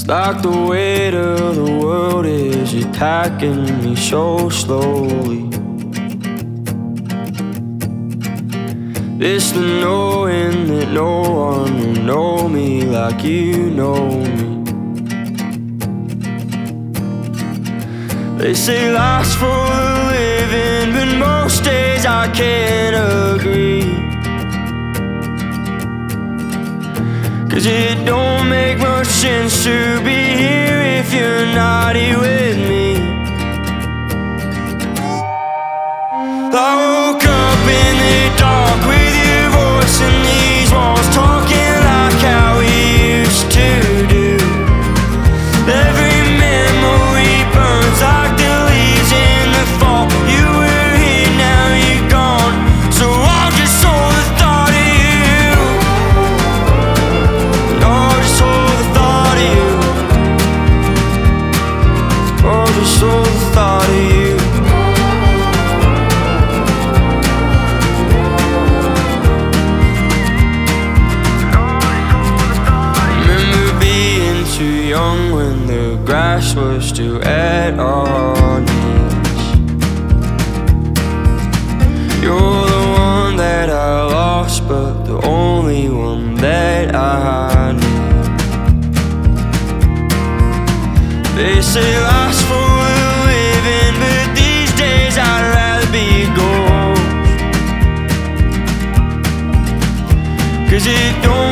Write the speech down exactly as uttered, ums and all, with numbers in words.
like the weight of the world is attacking me so slowly. It's the knowing that no one will know me like you know me. They say life's for the living, but most days I can't agree. 'Cause it don't make much sense to be here if you're not here with me. I woke up in the dark with your voice in these walls, talking like how we used to do. Every memory burns like the leaves in the fall. You were here, now you're gone, so I'll just hold the thought of you. I'll just hold the thought of you. I'll just hold the thought of you. Too young when the grass was still at our knees. You're the one that I lost, but the only one that I need. They say life's for the living, but these days I'd rather be a ghost. 'Cause it don't